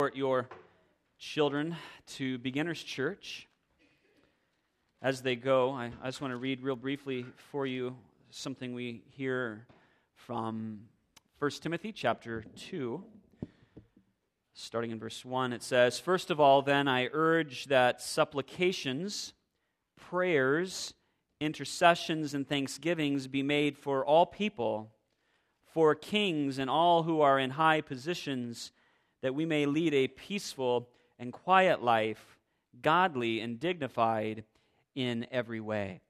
Your children to Beginners Church. As they go, I just want to read real briefly for you something we hear from 1 Timothy chapter 2. Starting in verse 1, it says, "First of all, then, I urge that supplications, prayers, intercessions, and thanksgivings be made for all people, for kings and all who are in high positions, that we may lead a peaceful and quiet life, godly and dignified in every way."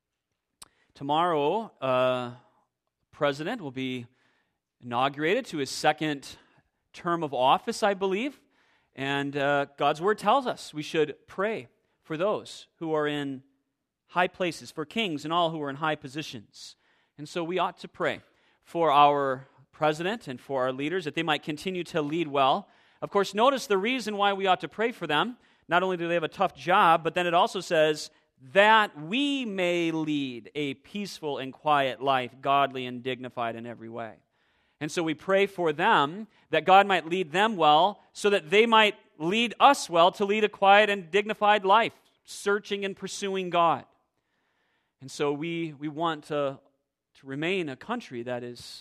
Tomorrow, President will be inaugurated to his second term of office, I believe, and God's Word tells us we should pray for those who are in high places, for kings and all who are in high positions. And so we ought to pray for our president and for our leaders, that they might continue to lead well. Of course, notice the reason why we ought to pray for them. Not only do they have a tough job, but then it also says that we may lead a peaceful and quiet life, godly and dignified in every way. And so we pray for them, that God might lead them well, so that they might lead us well to lead a quiet and dignified life, searching and pursuing God. And so we want to remain a country that is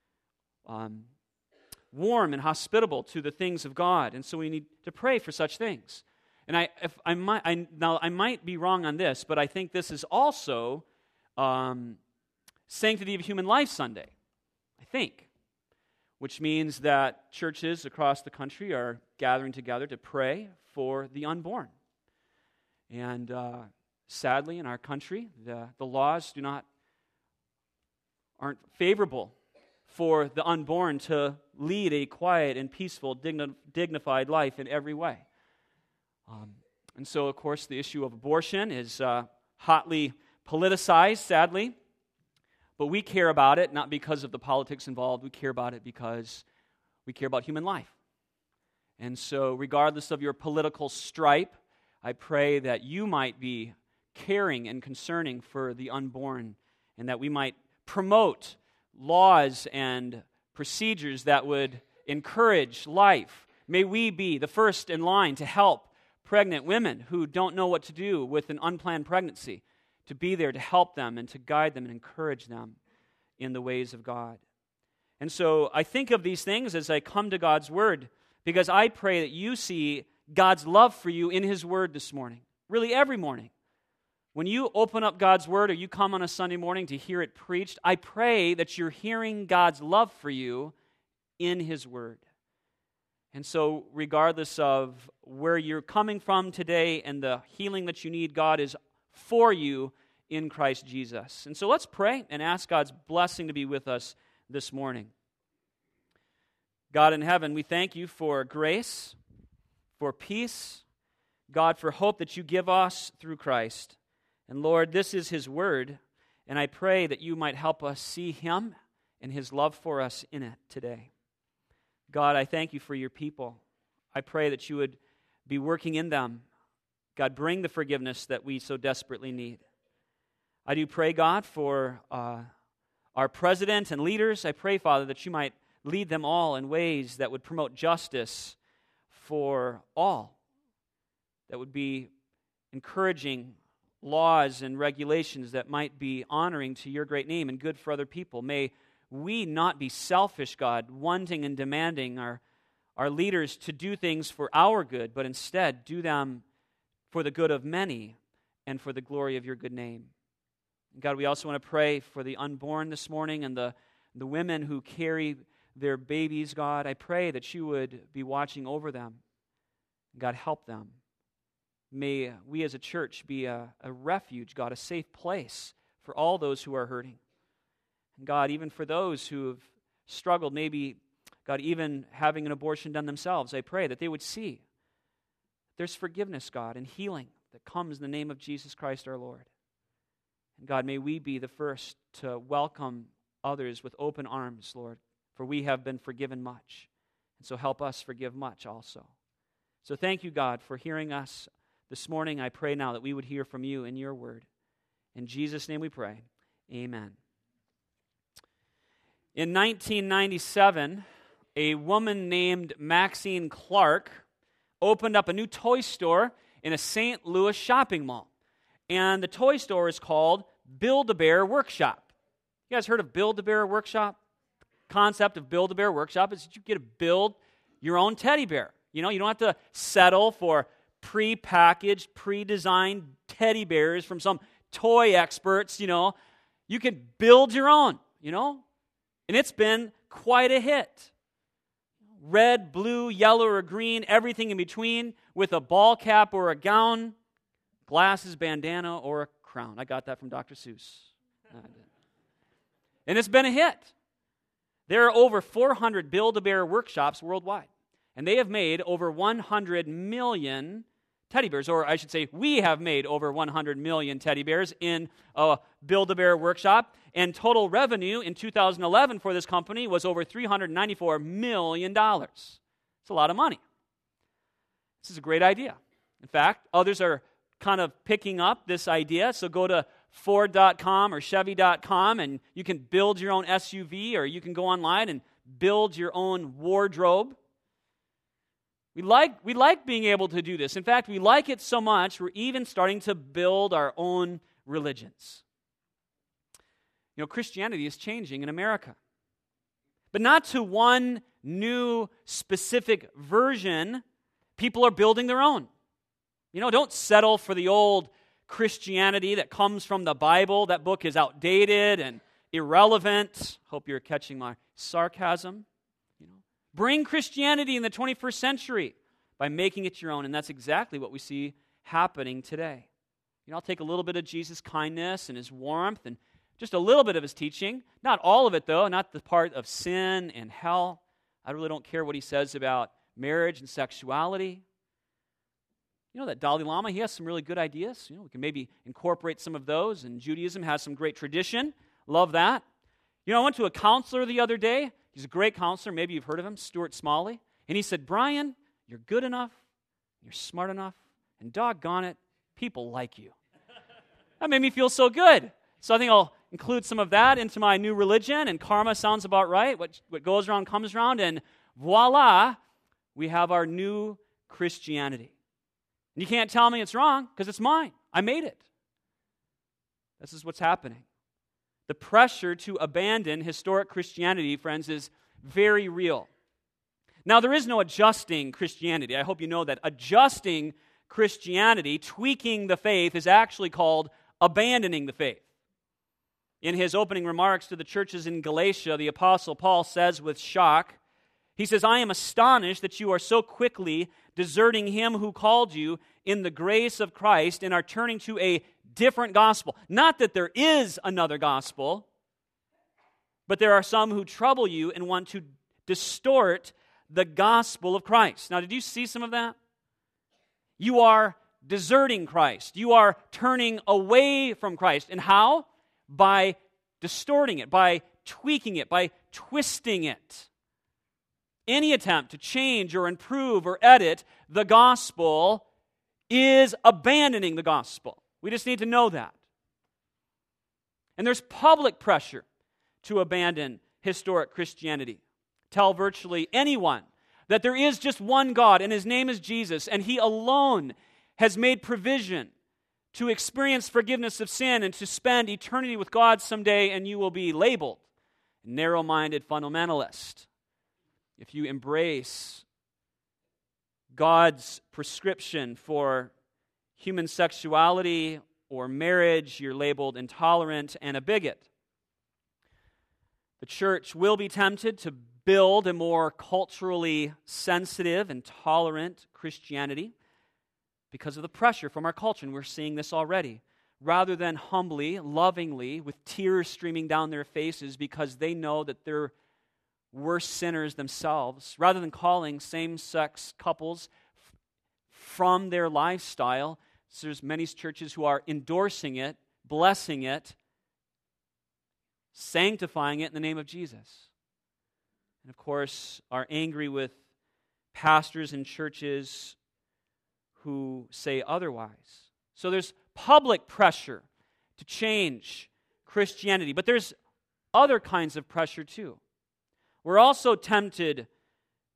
warm and hospitable to the things of God, and so we need to pray for such things. And I might be wrong on this, but I think this is also Sanctity of Human Life Sunday, I think, which means that churches across the country are gathering together to pray for the unborn. And sadly, in our country, the laws aren't favorable for the unborn to lead a quiet and peaceful, dignified life in every way. And so, of course, the issue of abortion is hotly politicized, sadly. But we care about it not because of the politics involved. We care about it because we care about human life. And so, regardless of your political stripe, I pray that you might be caring and concerning for the unborn, and that we might promote laws and procedures that would encourage life. May we be the first in line to help pregnant women who don't know what to do with an unplanned pregnancy, to be there to help them and to guide them and encourage them in the ways of God. And so I think of these things as I come to God's Word, because I pray that you see God's love for you in His Word this morning, really every morning. When you open up God's Word or you come on a Sunday morning to hear it preached, I pray that you're hearing God's love for you in His Word. And so regardless of where you're coming from today and the healing that you need, God is for you in Christ Jesus. And so let's pray and ask God's blessing to be with us this morning. God in heaven, we thank you for grace, for peace, God, for hope that you give us through Christ. And Lord, this is His Word, and I pray that you might help us see Him and His love for us in it today. God, I thank you for your people. I pray that you would be working in them. God, bring the forgiveness that we so desperately need. I do pray, God, for our president and leaders. I pray, Father, that you might lead them all in ways that would promote justice for all, that would be encouraging laws and regulations that might be honoring to your great name and good for other people. May we not be selfish, God, wanting and demanding our leaders to do things for our good, but instead do them for the good of many and for the glory of your good name. God, we also want to pray for the unborn this morning and the women who carry their babies, God. I pray that you would be watching over them. God, help them. May we as a church be a refuge, God, a safe place for all those who are hurting. And God, even for those who have struggled, maybe, God, even having an abortion done themselves, I pray that they would see there's forgiveness, God, and healing that comes in the name of Jesus Christ our Lord. And God, may we be the first to welcome others with open arms, Lord, for we have been forgiven much. And so help us forgive much also. So thank you, God, for hearing us this morning. I pray now that we would hear from you in your word. In Jesus' name we pray. Amen. In 1997, a woman named Maxine Clark opened up a new toy store in a St. Louis shopping mall. And the toy store is called Build-A-Bear Workshop. You guys heard of Build-A-Bear Workshop? The concept of Build-A-Bear Workshop is that you get to build your own teddy bear. You know, you don't have to settle for pre-packaged, pre-designed teddy bears from some toy experts, you know. You can build your own, you know. And it's been quite a hit. Red, blue, yellow, or green, everything in between, with a ball cap or a gown, glasses, bandana, or a crown. I got that from Dr. Seuss. And it's been a hit. There are over 400 Build-A-Bear workshops worldwide. And they have made over 100 million teddy bears, or I should say, we have made over 100 million teddy bears in a Build-A-Bear workshop. And total revenue in 2011 for this company was over $394 million. It's a lot of money. This is a great idea. In fact, others are kind of picking up this idea. So go to Ford.com or Chevy.com and you can build your own SUV, or you can go online and build your own wardrobe. We like being able to do this. In fact, we like it so much, we're even starting to build our own religions. You know, Christianity is changing in America. But not to one new specific version. People are building their own. You know, don't settle for the old Christianity that comes from the Bible. That book is outdated and irrelevant. Hope you're catching my sarcasm. Bring Christianity in the 21st century by making it your own, and that's exactly what we see happening today. You know, I'll take a little bit of Jesus' kindness and his warmth and just a little bit of his teaching. Not all of it, though, not the part of sin and hell. I really don't care what he says about marriage and sexuality. You know, that Dalai Lama, he has some really good ideas. You know, we can maybe incorporate some of those, and Judaism has some great tradition. Love that. You know, I went to a counselor the other day. He's a great counselor. Maybe you've heard of him, Stuart Smalley. And he said, Brian, you're good enough, you're smart enough, and doggone it, people like you. That made me feel so good. So I think I'll include some of that into my new religion, and karma sounds about right. What goes around comes around, and voila, we have our new Christianity. And you can't tell me it's wrong, because it's mine. I made it. This is what's happening. The pressure to abandon historic Christianity, friends, is very real. Now, there is no adjusting Christianity. I hope you know that. Adjusting Christianity, tweaking the faith, is actually called abandoning the faith. In his opening remarks to the churches in Galatia, the Apostle Paul says with shock, he says, I am astonished that you are so quickly deserting him who called you in the grace of Christ and are turning to a different gospel. Not that there is another gospel, but there are some who trouble you and want to distort the gospel of Christ. Now, did you see some of that? You are deserting Christ. You are turning away from Christ. And how? By distorting it, by tweaking it, by twisting it. Any attempt to change or improve or edit the gospel is abandoning the gospel. We just need to know that. And there's public pressure to abandon historic Christianity. Tell virtually anyone that there is just one God, and his name is Jesus, and he alone has made provision to experience forgiveness of sin and to spend eternity with God someday, and you will be labeled narrow-minded fundamentalist. If you embrace God's prescription for human sexuality or marriage, you're labeled intolerant and a bigot. The church will be tempted to build a more culturally sensitive and tolerant Christianity because of the pressure from our culture, and we're seeing this already. Rather than humbly, lovingly, with tears streaming down their faces because they know that they're worse sinners themselves, rather than calling same-sex couples from their lifestyle, so there's many churches who are endorsing it, blessing it, sanctifying it in the name of Jesus. And of course, are angry with pastors and churches who say otherwise. So there's public pressure to change Christianity, but there's other kinds of pressure too. We're also tempted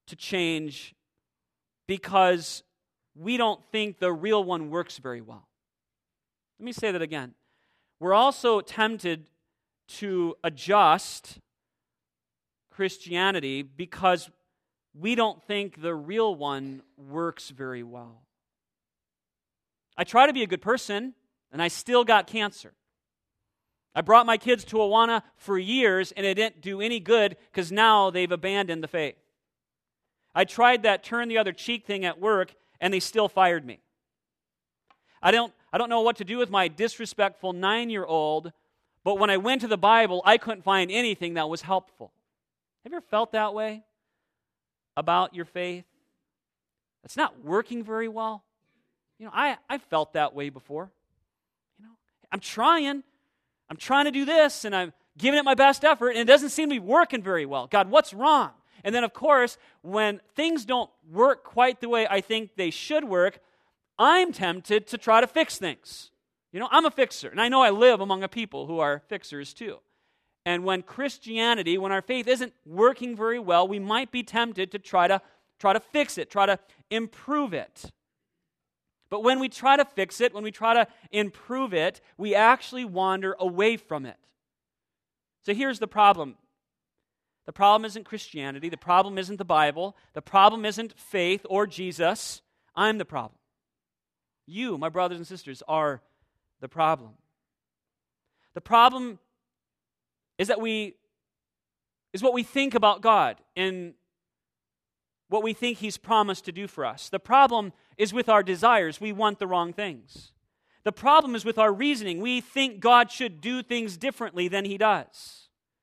to change because we don't think the real one works very well. Let me say that again. We're also tempted to adjust Christianity because we don't think the real one works very well. I try to be a good person, and I still got cancer. I brought my kids to Awana for years, and it didn't do any good because now they've abandoned the faith. I tried that turn the other cheek thing at work, and they still fired me. I don't know what to do with my disrespectful 9-year-old, but when I went to the Bible, I couldn't find anything that was helpful. Have you ever felt that way about your faith? It's not working very well. I felt that way before. I'm trying to do this, and I'm giving it my best effort, and it doesn't seem to be working very well. God, what's wrong? And then, of course, when things don't work quite the way I think they should work, I'm tempted to try to fix things. I'm a fixer, and I know I live among a people who are fixers too. And when Christianity, when our faith isn't working very well, we might be tempted to try to fix it, try to improve it. But when we try to fix it, when we try to improve it, we actually wander away from it. So here's the problem. The problem isn't Christianity. The problem isn't the Bible. The problem isn't faith or Jesus. I'm the problem. You, my brothers and sisters, are the problem. The problem is what we think about God and what we think He's promised to do for us. The problem is with our desires. We want the wrong things. The problem is with our reasoning. We think God should do things differently than He does.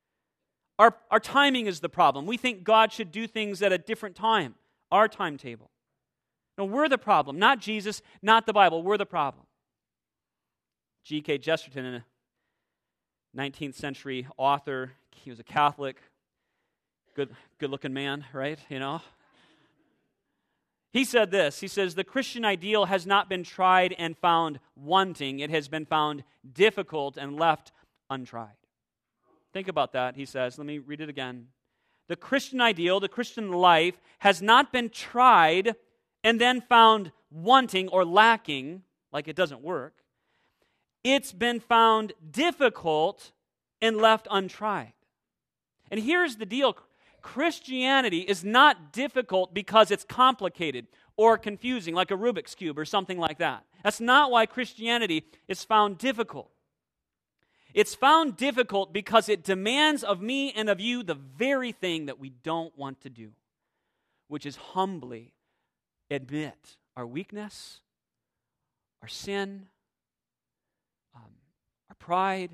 Our timing is the problem. We think God should do things at a different time, our timetable. No, we're the problem, not Jesus, not the Bible. We're the problem. G.K. Chesterton, a 19th century author, he was a Catholic, good-looking man, right? He said this, he says, "The Christian ideal has not been tried and found wanting. It has been found difficult and left untried." Think about that, he says. Let me read it again. The Christian ideal, the Christian life, has not been tried and then found wanting or lacking, like it doesn't work. It's been found difficult and left untried. And here's the deal. Christianity is not difficult because it's complicated or confusing, like a Rubik's Cube or something like that. That's not why Christianity is found difficult. It's found difficult because it demands of me and of you the very thing that we don't want to do, which is humbly admit our weakness, our sin, our pride,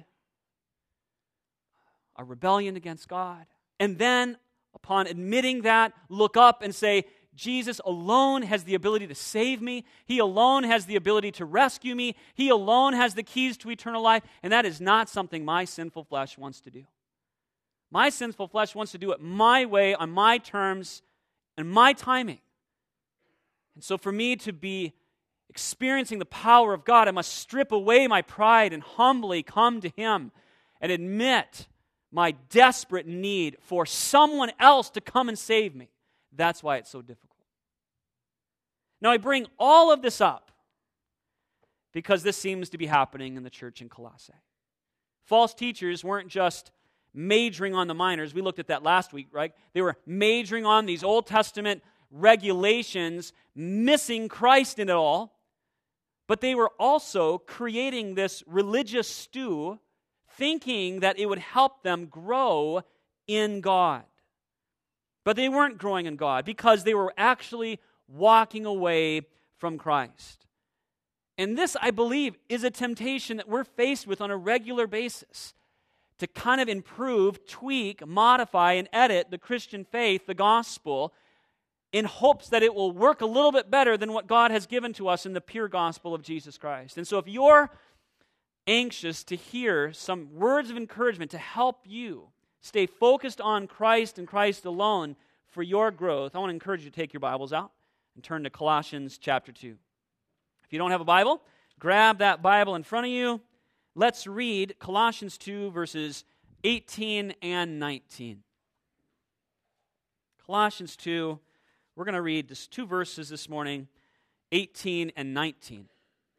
our rebellion against God. And then, upon admitting that, look up and say, Jesus alone has the ability to save me. He alone has the ability to rescue me. He alone has the keys to eternal life. And that is not something my sinful flesh wants to do. My sinful flesh wants to do it my way, on my terms, and my timing. And so for me to be experiencing the power of God, I must strip away my pride and humbly come to Him and admit my desperate need for someone else to come and save me. That's why it's so difficult. Now, I bring all of this up because this seems to be happening in the church in Colossae. False teachers weren't just majoring on the minors. We looked at that last week, right? They were majoring on these Old Testament regulations, missing Christ in it all. But they were also creating this religious stew, thinking that it would help them grow in God. But they weren't growing in God because they were actually walking away from Christ. And this, I believe, is a temptation that we're faced with on a regular basis, to kind of improve, tweak, modify, and edit the Christian faith, the gospel, in hopes that it will work a little bit better than what God has given to us in the pure gospel of Jesus Christ. And so if you're anxious to hear some words of encouragement to help you stay focused on Christ and Christ alone for your growth, I want to encourage you to take your Bibles out and turn to Colossians chapter 2. If you don't have a Bible, grab that Bible in front of you. Let's read Colossians 2, verses 18 and 19. Colossians 2, We're going to read just 2 verses this morning, 18 and 19.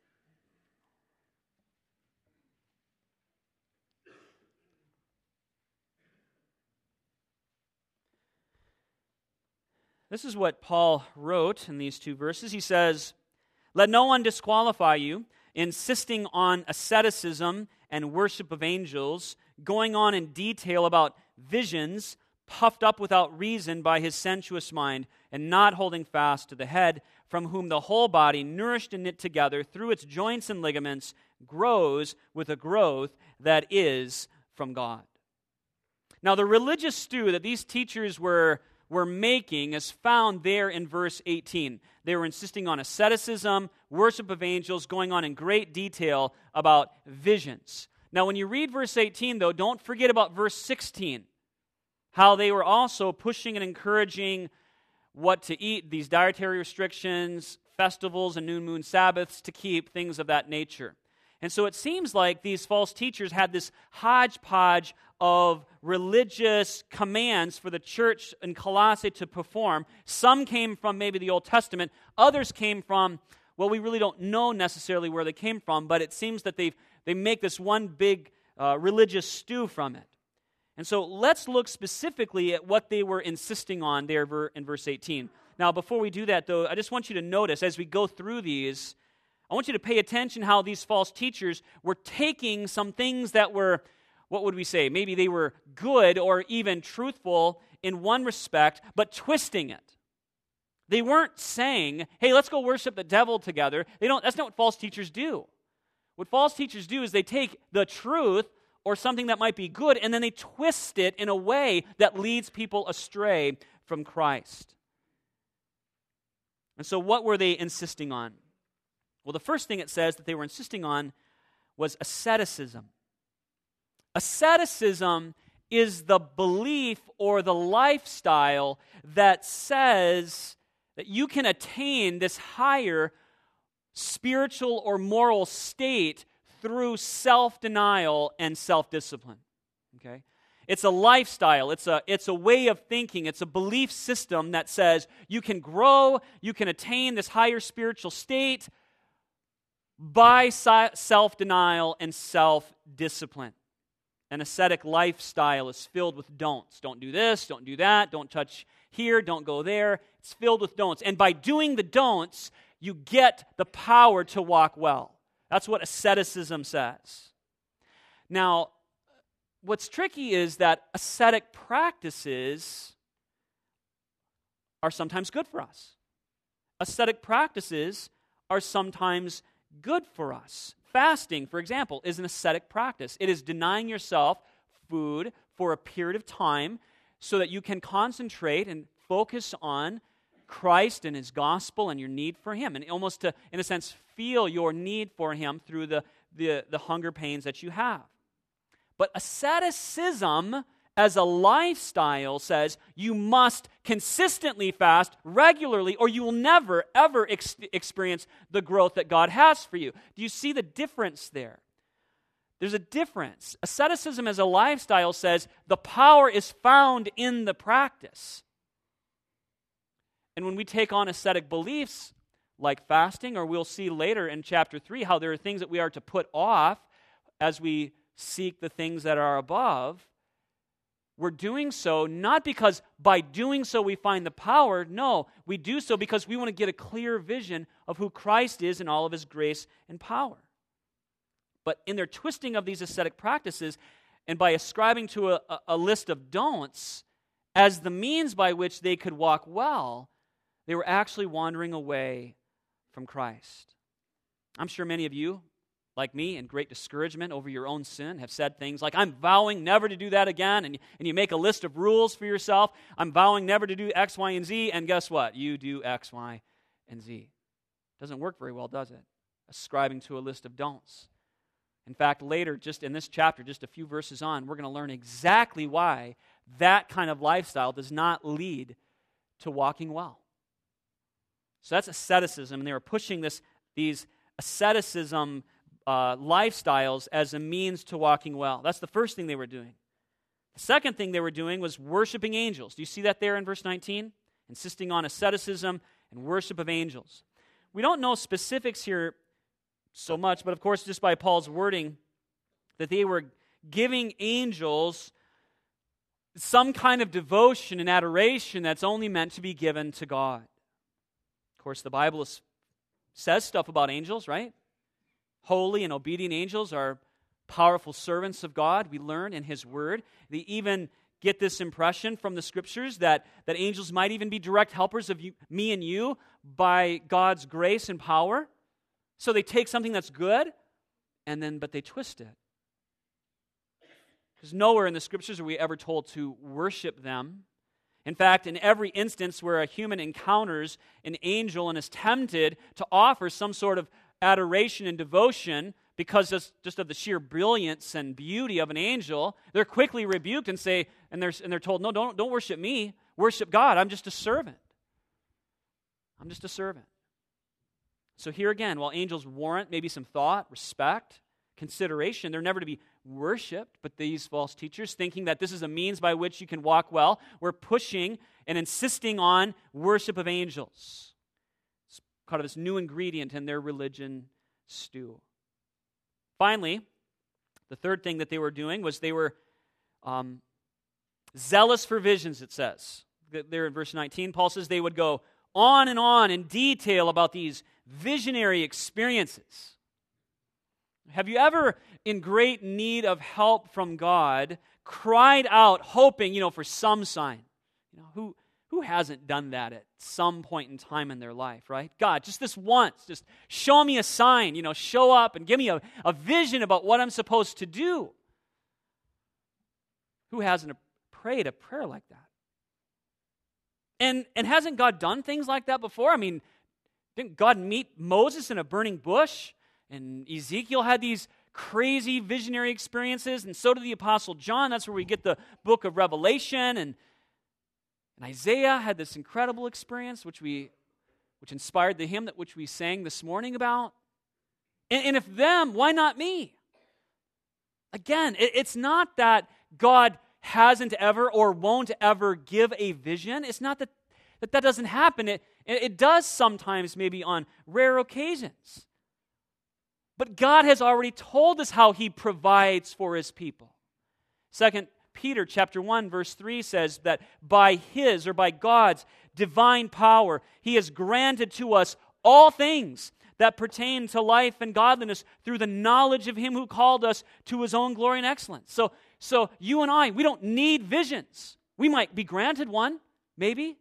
This is what Paul wrote in these 2 verses. He says, "Let no one disqualify you, insisting on asceticism and worship of angels, going on in detail about visions, puffed up without reason by his sensuous mind, and not holding fast to the head, from whom the whole body, nourished and knit together through its joints and ligaments, grows with a growth that is from God." Now, the religious stew that these teachers were making is found there in verse 18. They were insisting on asceticism, worship of angels, going on in great detail about visions. Now, when you read verse 18, though, don't forget about verse 16, how they were also pushing and encouraging what to eat, these dietary restrictions, festivals, and new moon Sabbaths to keep, things of that nature. And so it seems like these false teachers had this hodgepodge of religious commands for the church in Colossae to perform. Some came from maybe the Old Testament. Others came from, well, we really don't know necessarily where they came from, but it seems that they make this one big religious stew from it. And so let's look specifically at what they were insisting on there in verse 18. Now, before we do that, though, I just want you to notice as we go through these, I want you to pay attention how these false teachers were taking some things that were, what would we say? Maybe they were good or even truthful in one respect, but twisting it. They weren't saying, hey, let's go worship the devil together. That's not what false teachers do. What false teachers do is they take the truth or something that might be good, and then they twist it in a way that leads people astray from Christ. And so what were they insisting on? Well, the first thing it says that they were insisting on was asceticism. Asceticism is the belief or the lifestyle that says that you can attain this higher spiritual or moral state through self-denial and self-discipline. Okay? It's a lifestyle. It's a way of thinking. It's a belief system that says you can grow, you can attain this higher spiritual state by self-denial and self-discipline. An ascetic lifestyle is filled with don'ts. Don't do this, don't do that, don't touch here, don't go there. It's filled with don'ts. And by doing the don'ts, you get the power to walk well. That's what asceticism says. Now, what's tricky is that ascetic practices are sometimes good for us. Ascetic practices are sometimes good for us. Fasting, for example, is an ascetic practice. It is denying yourself food for a period of time so that you can concentrate and focus on Christ and His gospel and your need for Him, and almost to, in a sense, feel your need for Him through the hunger pains that you have. But asceticism as a lifestyle says you must consistently fast regularly or you will never, ever experience the growth that God has for you. Do you see the difference there? There's a difference. Asceticism as a lifestyle says the power is found in the practice. And when we take on ascetic beliefs like fasting, or we'll see later in chapter 3 how there are things that we are to put off as we seek the things that are above, we're doing so not because by doing so we find the power. No, we do so because we want to get a clear vision of who Christ is in all of His grace and power. But in their twisting of these ascetic practices and by ascribing to a list of don'ts as the means by which they could walk well, they were actually wandering away from Christ. I'm sure many of you, like me, in great discouragement over your own sin, have said things like, I'm vowing never to do that again, and you make a list of rules for yourself. I'm vowing never to do X, Y, and Z, and guess what? You do X, Y, and Z. Doesn't work very well, does it? Ascribing to a list of don'ts. In fact, later, just in this chapter, just a few verses on, we're going to learn exactly why that kind of lifestyle does not lead to walking well. So that's asceticism, and they were pushing these asceticism lifestyles as a means to walking well. That's the first thing they were doing. The second thing they were doing was worshiping angels. Do you see that there in verse 19? insisting on asceticism and worship of angels. We don't know specifics here so much, but of course, just by Paul's wording, that they were giving angels some kind of devotion and adoration that's only meant to be given to God. Of course, the Bible says stuff about angels, right? Holy and obedient angels are powerful servants of God. We learn in His Word. They even get this impression from the Scriptures that angels might even be direct helpers of me and you by God's grace and power. So they take something that's good, but they twist it. Because nowhere in the Scriptures are we ever told to worship them. In fact, in every instance where a human encounters an angel and is tempted to offer some sort of adoration and devotion because just of the sheer brilliance and beauty of an angel, they're quickly rebuked and they're told, no, don't worship me, worship God. I'm just a servant. I'm just a servant. So here again, while angels warrant maybe some thought, respect, consideration, they're never to be worshipped, but these false teachers, thinking that this is a means by which you can walk well, were pushing and insisting on worship of angels. It's kind of this new ingredient in their religion stew. Finally, the third thing that they were doing was they were zealous for visions, it says. There in verse 19, Paul says they would go on and on in detail about these visionary experiences. Have you ever, in great need of help from God, cried out, hoping, for some sign? Who hasn't done that at some point in time in their life, right? God, just this once, just show me a sign, show up and give me a vision about what I'm supposed to do. Who hasn't prayed a prayer like that? And hasn't God done things like that before? I mean, didn't God meet Moses in a burning bush? And Ezekiel had these crazy visionary experiences, and so did the Apostle John. That's where we get the book of Revelation. And Isaiah had this incredible experience, which inspired the hymn which we sang this morning about. And if them, why not me? Again, it's not that God hasn't ever or won't ever give a vision. It's not that doesn't happen. It does sometimes, maybe on rare occasions. But God has already told us how He provides for His people. 2 Peter chapter 1, verse 3 says that by His, or by God's divine power, He has granted to us all things that pertain to life and godliness through the knowledge of Him who called us to His own glory and excellence. So you and I, we don't need visions. We might be granted one, maybe.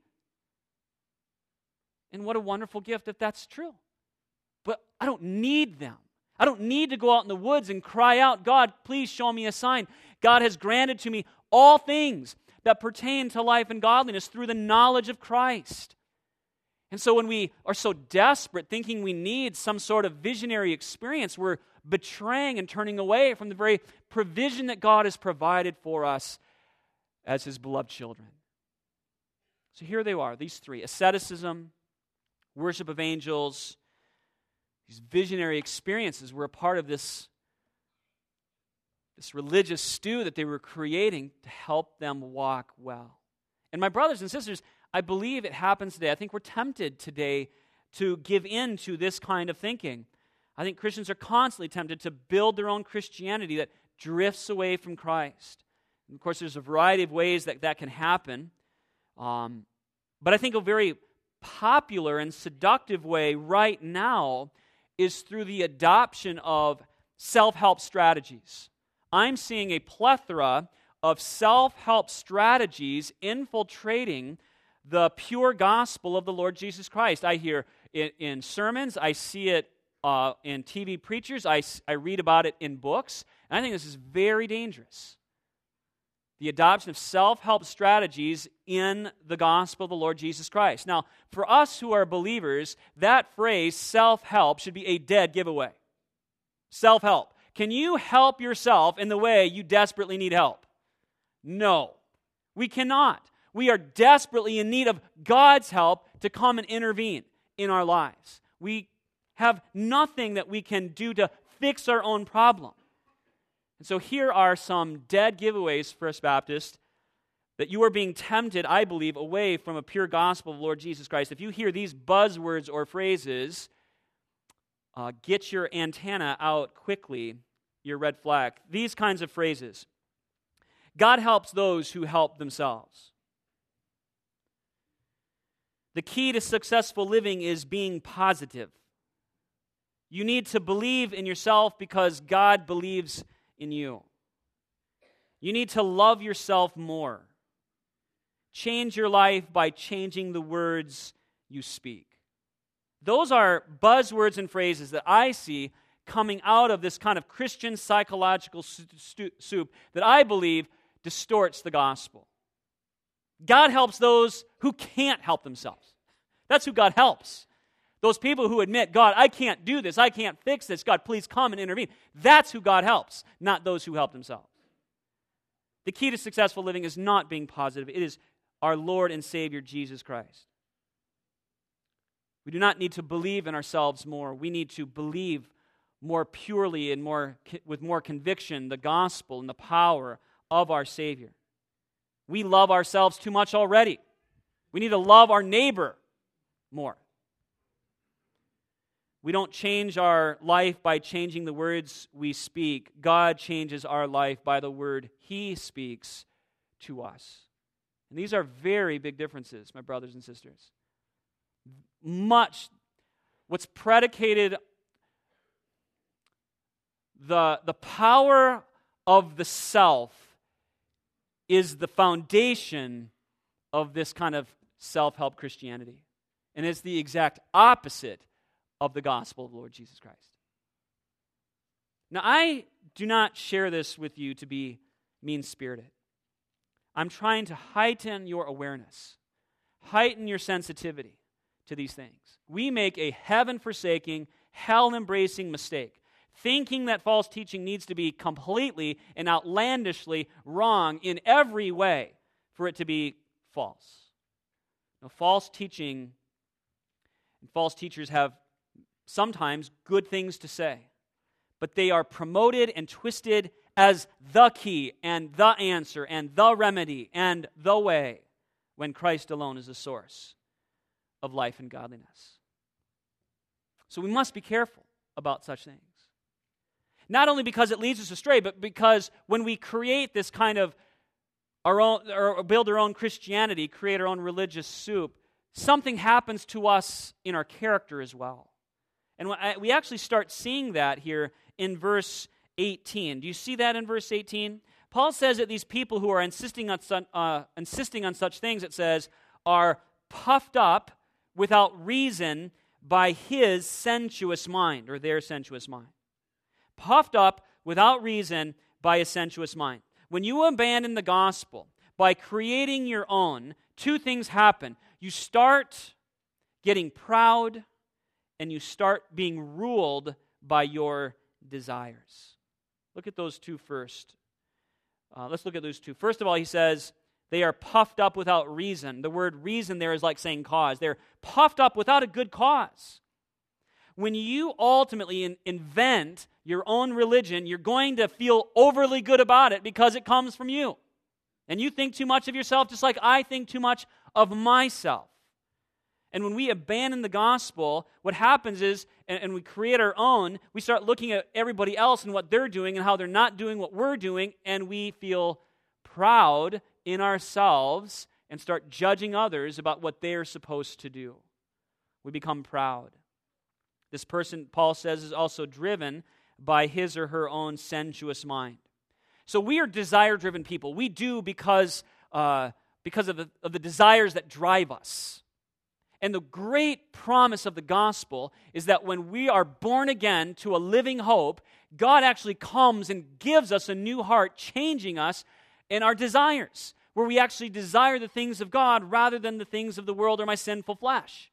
And what a wonderful gift if that's true. But I don't need them. I don't need to go out in the woods and cry out, God, please show me a sign. God has granted to me all things that pertain to life and godliness through the knowledge of Christ. And so when we are so desperate, thinking we need some sort of visionary experience, we're betraying and turning away from the very provision that God has provided for us as His beloved children. So here they are, these three: asceticism, worship of angels. These visionary experiences were a part of this religious stew that they were creating to help them walk well. And my brothers and sisters, I believe it happens today. I think we're tempted today to give in to this kind of thinking. I think Christians are constantly tempted to build their own Christianity that drifts away from Christ. And of course, there's a variety of ways that can happen. But I think a very popular and seductive way right now is through the adoption of self-help strategies. I'm seeing a plethora of self-help strategies infiltrating the pure gospel of the Lord Jesus Christ. I hear it in sermons. I see it in TV preachers. I read about it in books. And I think this is very dangerous. The adoption of self-help strategies in the gospel of the Lord Jesus Christ. Now, for us who are believers, that phrase, self-help, should be a dead giveaway. Self-help. Can you help yourself in the way you desperately need help? No, we cannot. We are desperately in need of God's help to come and intervene in our lives. We have nothing that we can do to fix our own problem. And so here are some dead giveaways, First Baptist, that you are being tempted, I believe, away from a pure gospel of Lord Jesus Christ. If you hear these buzzwords or phrases, get your antenna out quickly, your red flag. These kinds of phrases. God helps those who help themselves. The key to successful living is being positive. You need to believe in yourself because God believes in you. You need to love yourself more. Change your life by changing the words you speak. Those are buzzwords and phrases that I see coming out of this kind of Christian psychological soup that I believe distorts the gospel. God helps those who can't help themselves. That's who God helps. Those people who admit, God, I can't do this, I can't fix this, God, please come and intervene. That's who God helps, not those who help themselves. The key to successful living is not being positive. It is our Lord and Savior, Jesus Christ. We do not need to believe in ourselves more. We need to believe more purely and with more conviction the gospel and the power of our Savior. We love ourselves too much already. We need to love our neighbor more. We don't change our life by changing the words we speak. God changes our life by the word He speaks to us. And these are very big differences, my brothers and sisters. What's predicated, the power of the self is the foundation of this kind of self-help Christianity. And it's the exact opposite of the gospel of the Lord Jesus Christ. Now, I do not share this with you to be mean-spirited. I'm trying to heighten your awareness, heighten your sensitivity to these things. We make a heaven-forsaking, hell-embracing mistake, thinking that false teaching needs to be completely and outlandishly wrong in every way for it to be false. Now, false teaching and false teachers have sometimes good things to say, but they are promoted and twisted as the key and the answer and the remedy and the way when Christ alone is the source of life and godliness. So we must be careful about such things. Not only because it leads us astray, but because when we create this kind of our own, or build our own Christianity, create our own religious soup, something happens to us in our character as well. And we actually start seeing that here in verse 18. Do you see that in verse 18? Paul says that these people who are insisting on such things, it says, are puffed up without reason by his sensuous mind, or their sensuous mind. Puffed up without reason by a sensuous mind. When you abandon the gospel by creating your own, two things happen. You start getting proud, and you start being ruled by your desires. Look at those two first. Let's look at those two. First of all, he says, they are puffed up without reason. The word reason there is like saying cause. They're puffed up without a good cause. When you ultimately invent your own religion, you're going to feel overly good about it because it comes from you. And you think too much of yourself just like I think too much of myself. And when we abandon the gospel, what happens is, and we create our own, we start looking at everybody else and what they're doing and how they're not doing what we're doing, and we feel proud in ourselves and start judging others about what they're supposed to do. We become proud. This person, Paul says, is also driven by his or her own sensuous mind. So we are desire-driven people. We do because of the desires that drive us. And the great promise of the gospel is that when we are born again to a living hope, God actually comes and gives us a new heart, changing us in our desires, where we actually desire the things of God rather than the things of the world or my sinful flesh.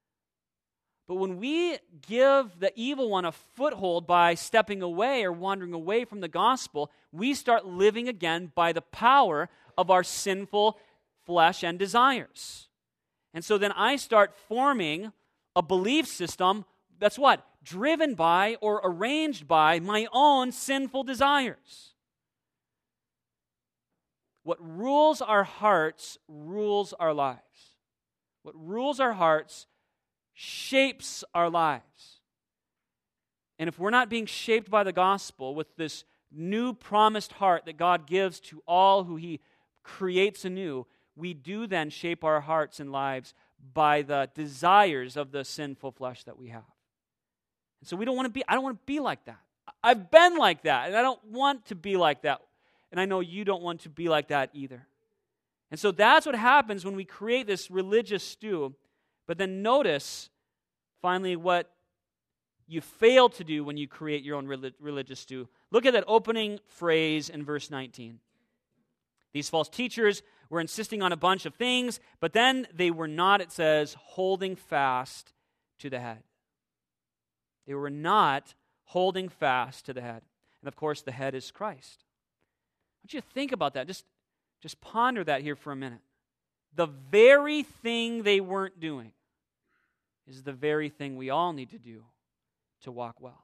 But when we give the evil one a foothold by stepping away or wandering away from the gospel, we start living again by the power of our sinful flesh and desires. And so then I start forming a belief system that's what? Driven by or arranged by my own sinful desires. what rules our hearts rules our lives. What rules our hearts shapes our lives. And if we're not being shaped by the gospel with this new promised heart that God gives to all who He creates anew, we do then shape our hearts and lives by the desires of the sinful flesh that we have. And so I don't want to be like that. I've been like that, and I don't want to be like that. And I know you don't want to be like that either. And so that's what happens when we create this religious stew. But then notice, finally, what you fail to do when you create your own religious stew. Look at that opening phrase in verse 19. These false teachers were insisting on a bunch of things, but then they were not, it says, holding fast to the head. They were not holding fast to the head. And of course, the head is Christ. I want you to think about that. Just ponder that here for a minute. The very thing they weren't doing is the very thing we all need to do to walk well.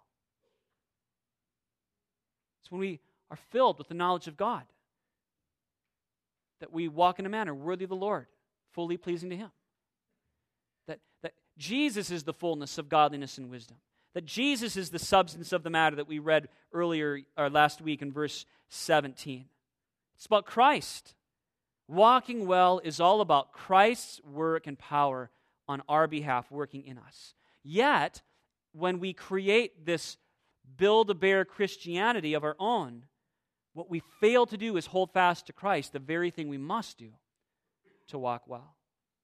It's when we are filled with the knowledge of God that we walk in a manner worthy of the Lord, fully pleasing to Him. That Jesus is the fullness of godliness and wisdom. That Jesus is the substance of the matter that we read earlier or last week in verse 17. It's about Christ. Walking well is all about Christ's work and power on our behalf working in us. Yet, when we create this Build-A-Bear Christianity of our own, what we fail to do is hold fast to Christ, the very thing we must do to walk well.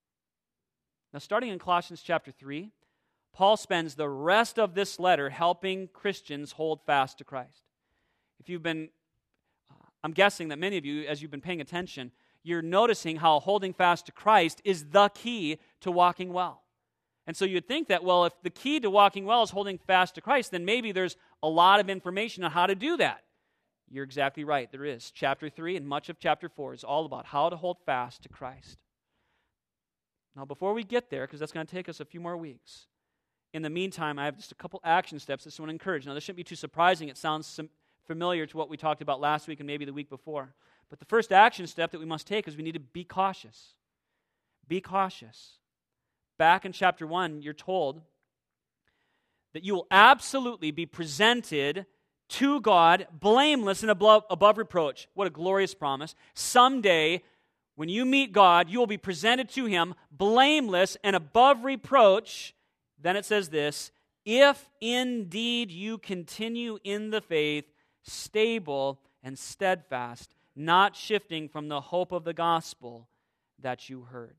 Now, starting in Colossians chapter 3, Paul spends the rest of this letter helping Christians hold fast to Christ. If you've been, I'm guessing that many of you, as you've been paying attention, you're noticing how holding fast to Christ is the key to walking well. And so you'd think that, well, if the key to walking well is holding fast to Christ, then maybe there's a lot of information on how to do that. You're exactly right, there is. Chapter 3 and much of chapter 4 is all about how to hold fast to Christ. Now, before we get there, because that's going to take us a few more weeks, in the meantime, I have just a couple action steps that I want to encourage. Now, this shouldn't be too surprising. It sounds familiar to what we talked about last week and maybe the week before. But the first action step that we must take is we need to be cautious. Be cautious. Back in chapter 1, you're told that you will absolutely be presented to God, blameless and above reproach. What a glorious promise. Someday, when you meet God, you will be presented to Him, blameless and above reproach. Then it says this, if indeed you continue in the faith, stable and steadfast, not shifting from the hope of the gospel that you heard.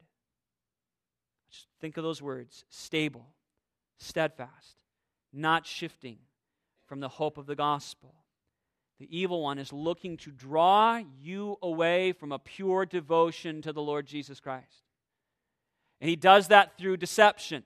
Just think of those words, stable, steadfast, not shifting from the hope of the gospel. The evil one is looking to draw you away from a pure devotion to the Lord Jesus Christ. And he does that through deception,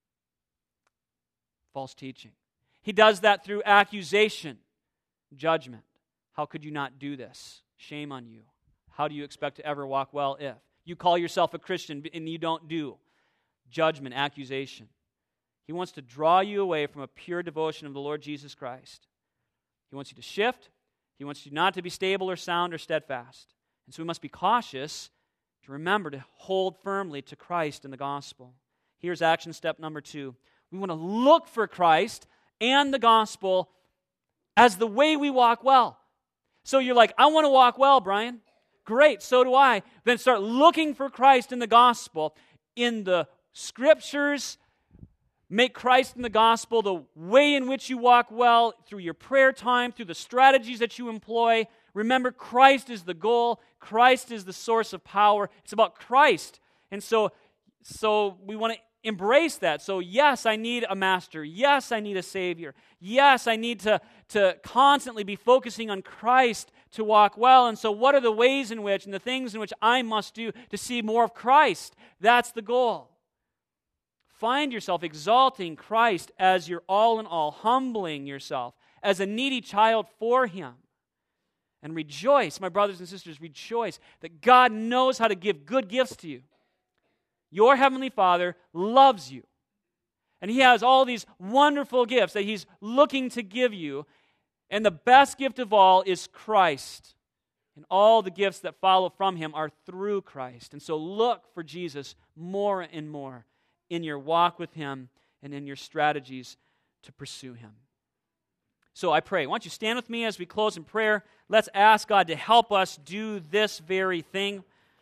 false teaching. He does that through accusation, judgment. How could you not do this? Shame on you. How do you expect to ever walk well if you call yourself a Christian and you don't do? Judgment, accusation. He wants to draw you away from a pure devotion of the Lord Jesus Christ. He wants you to shift. He wants you not to be stable or sound or steadfast. And so we must be cautious to remember to hold firmly to Christ and the gospel. Here's action step number 2. We want to look for Christ and the gospel as the way we walk well. So you're like, I want to walk well, Brian. Great, so do I. Then start looking for Christ in the gospel, in the Scriptures. Make Christ and the gospel the way in which you walk well through your prayer time, through the strategies that you employ. Remember, Christ is the goal. Christ is the source of power. It's about Christ. And so we want to embrace that. So yes, I need a master. Yes, I need a Savior. Yes, I need to constantly be focusing on Christ to walk well. And so what are the ways in which and the things in which I must do to see more of Christ? That's the goal. Find yourself exalting Christ as your all in all, humbling yourself as a needy child for Him. And rejoice, my brothers and sisters, rejoice that God knows how to give good gifts to you. Your Heavenly Father loves you. And He has all these wonderful gifts that He's looking to give you. And the best gift of all is Christ. And all the gifts that follow from him are through Christ. And so look for Jesus more and more in your walk with him and in your strategies to pursue him. So I pray. Why don't you stand with me as we close in prayer? Let's ask God to help us do this very thing.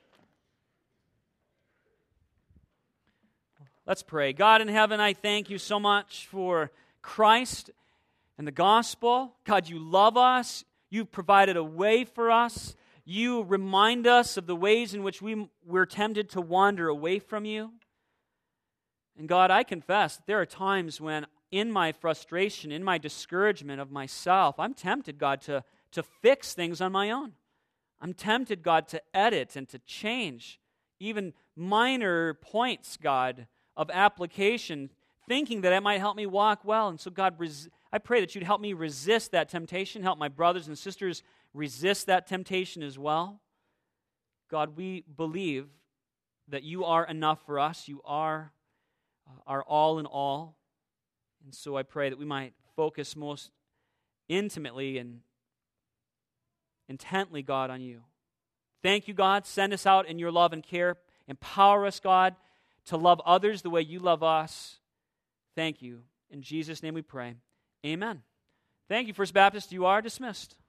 Let's pray. God in heaven, I thank you so much for Christ and the gospel. God, you love us. You've provided a way for us. You remind us of the ways in which we're tempted to wander away from you. And God, I confess that there are times when in my frustration, in my discouragement of myself, I'm tempted, God, to fix things on my own. I'm tempted, God, to edit and to change even minor points, God, of application, thinking that it might help me walk well. And so, God, I pray that you'd help me resist that temptation, help my brothers and sisters resist that temptation as well. God, we believe that you are enough for us. You are our all in all. And so I pray that we might focus most intimately and intently, God, on you. Thank you, God. Send us out in your love and care. Empower us, God, to love others the way you love us. Thank you. In Jesus' name we pray. Amen. Thank you, First Baptist. You are dismissed.